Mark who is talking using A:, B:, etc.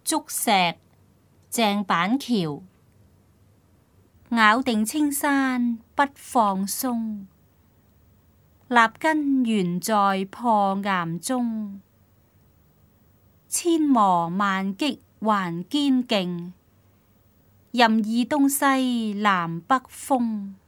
A: 竹石，鄭板橋。咬定青山不放鬆，立根懸在破岩中。千磨萬擊還堅勁，任爾東西南北風。